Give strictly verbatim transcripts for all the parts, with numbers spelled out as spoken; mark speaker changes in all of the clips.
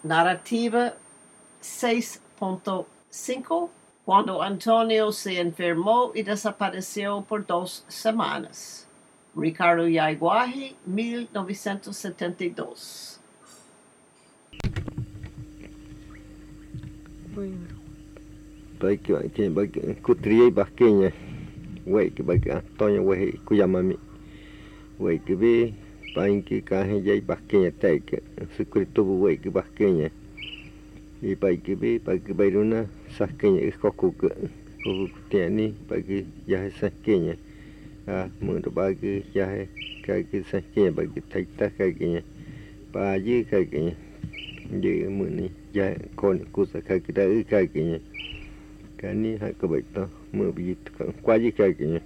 Speaker 1: Narrativa seis punto cinco. Cuando Antonio se enfermó y desapareció por dos semanas. Ricardo Yaguaji, mil novecientos setenta y dos.
Speaker 2: Baik, baik, baik. Kutria Basquenha. Wait, baik. Antonio Wei Kuyamami. Wait, be. Bainki Kahe Jay Basquenha take. Secreto Wake Basquenha. E baik be, baik Bairuna, Sasquenha, Cocuca. Tiani, baik Yahe Sasquenha. Ah, Mundo Bagi Yahe Kaki Sasquenha, baik Taita Kakinha. Baji Kakinha. Dia muni ya kon kusa kaki da kaki nya kani ha ka baita mu bi ka kwaji kaki nya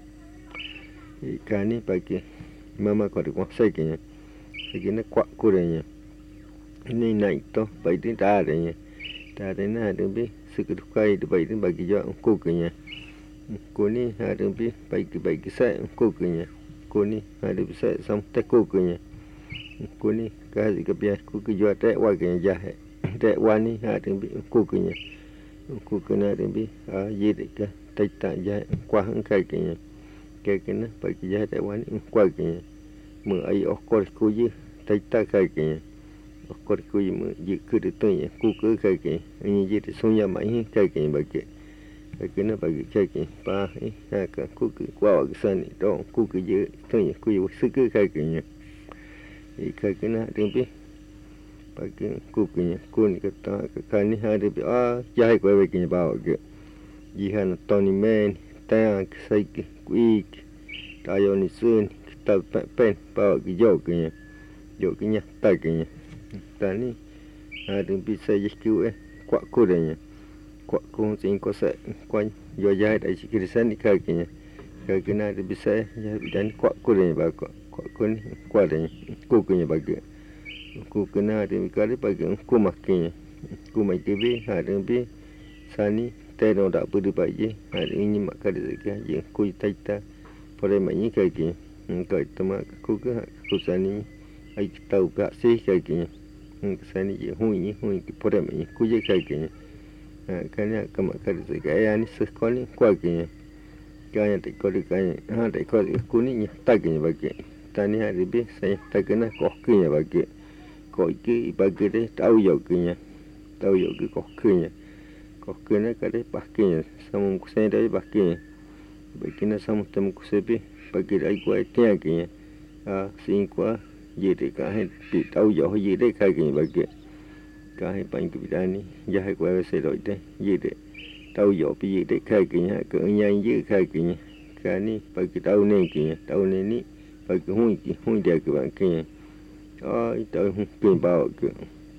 Speaker 2: kani pagi mama ko ri kwa sai nya segine kwa kure nya ni nai to bai din da re nya da re na de bi siku kai de bai din bagi ja ko nya ko ni ha de bi bai ki bai ki sai ko nya ko ni ha de bi sai sam te ko nya cô ni cái gì cái bia cô cứ cho trẻ qua cái nhà hè trẻ qua ni ha đến bị cô cái nhà cô cái này đến bị à gì đấy cái tay tay nhà qua hàng cái cái nhà cái cái nó phải cái nhà trẻ qua ni qua cái nhà mưa ấy ở coi cô gì tay tay cái cái nhà ở coi cô gì mưa gì cứ được tôi nhà cô cứ cái cái anh gì thì xuống nhà máy cái cái bài cái cái cái nó bài cái cái ba ha cái cô cứ qua cái sân đó cô cứ gì tôi nhà cô gì sức cứ cái cái nhà cái cái na tiếng pi, bagi kukunya kun kata kani hari pi ah jahai kau bagi ni bawa ke, jihan Tony Man, tayang sai ke kuik, tayo ni sun kita pen bawa ke jauh ke nya, jauh ke nya tak ke nya, tani hari pi sai jisku eh kuat kurenya, kuat kun sing ko sai kuat jauh jahai dari kirisan ni kaki nya, kaki na hari pi sai jahai dan kuat kurenya bawa kun kuadanya kukunya bagi kukuna ada mikali bagi kumakinya kumai tibi ada bi sani teno tak perlu bagi ada ini makali lagi kui taita pada mai kaki kai tama kuku kusani ai tahu gak sih kaki sani je hui hui pada mai kuje kaki kanya kamakali lagi ayah ni sekali kuakinya kanya tak kau kanya ha tak kau kuninya takinya bagi tani hari bi saya tak kena kokinya bagi koki bagi deh tahu yoginya tahu yogi kokinya kokinya kade pakinya sama saya dari pakinya bagi na sama temu kusebi bagi dari gua tiang kinya ah singkwa jadi kah di tahu yo jadi kakinya bagi kah paling kebidani jahai gua saya doi deh jadi tahu yo pi jadi kakinya ke nyai je kakinya kani bagi tahu ni kinya tahu ni ni bagi hui ki hui dia ke bangknya ah itu hui bawa ke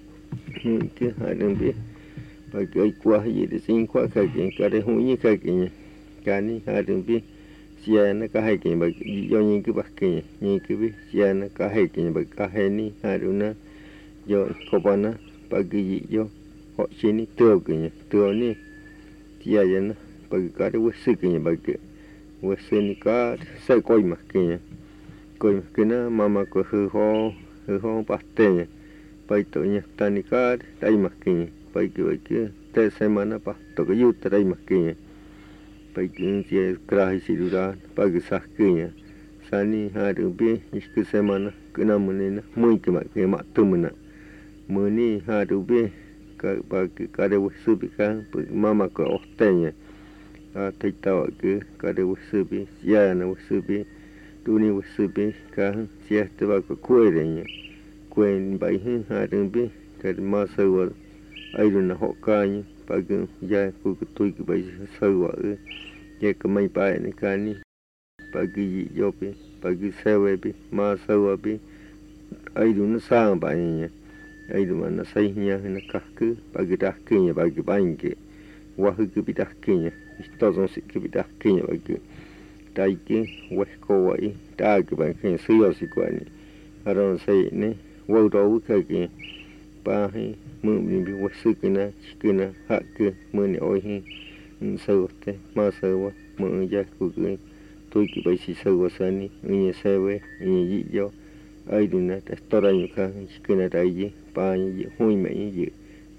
Speaker 2: hui ke ada bi bagi ai kuah ye de sing kuah kaki kada hui ni kaki kani ada bi sia na ka hai ke bagi yo ni ke baki ni ke bi sia na ka hai ke bagi ka hai ni haruna yo kopana bagi yo ho sini tu ke tu ni sia ya na bagi kada wesi ke bagi wesi ni ka sai koi mak ke coi kena mama ko hư ho hư ho paste pai to nya tanika dai makin pai ki pai ki te semana pa to ko yut dai makin pai ki je krahi sidura pagi saknya sani hari bi isku semana kena menina mui ki mak ki mak tu mena muni hari bi ka pagi kade wusu bi kan mama ko ostenya a tai taw ki kade wusu bi ya na wusu bi Tuni wasubi kah siah teba ko kuerenya kuen bai hin hadeng bi kad masa wa airuna hokanya pagi ya ku kutui ki bai sawa e ye kamai pai ni kani pagi yopi pagi sewe bi masa wa bi airuna sang bai nya airuna sai nya na kahku pagi dah kenya pagi bange wa hu ki bidah kenya istozon si ki bidah kenya pagi taiki weko wai taiki bangknya siyo si kuani aron sai ne wau do kaki pa hi mu ni bi wasu kina kina hak mu ni oi hi so te ma so wa mu ja ku ku tôi ki bai si so wa sani ni sewe ni yi yo ai dina ta tora ni ka kina dai ji pa ni hui me ni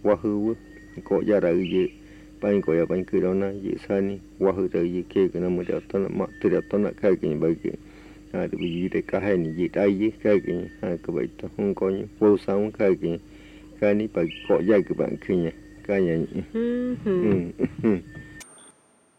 Speaker 2: wahu ko ya ra ye pai ko ya pai ku do na ye sa ni wahu de ye ke ke na mo de to na ma te de to na ka ke ba ke ha de bi de ka hai ni ye dai ye ka ke ha ka ba to hong ko ni wo sa un ka ke ka ni pa ko ya ke ba ke ni ka ya ni
Speaker 3: Mhm.